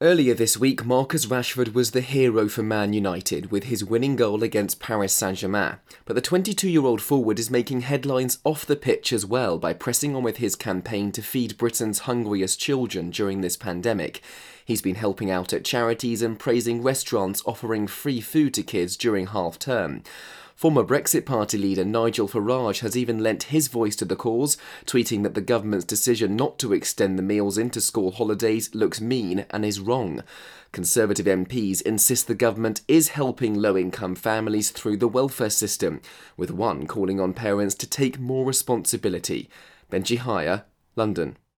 Earlier this week, Marcus Rashford was the hero for Man United with his winning goal against Paris Saint-Germain. But the 22-year-old forward is making headlines off the pitch as well by pressing on with his campaign to feed Britain's hungriest children during this pandemic. He's been helping out at charities and praising restaurants offering free food to kids during half-term. Former Brexit Party leader Nigel Farage has even lent his voice to the cause, tweeting that the government's decision not to extend the meals into school holidays looks mean and is wrong. Conservative MPs insist the government is helping low-income families through the welfare system, with one calling on parents to take more responsibility. Benji Hire, London.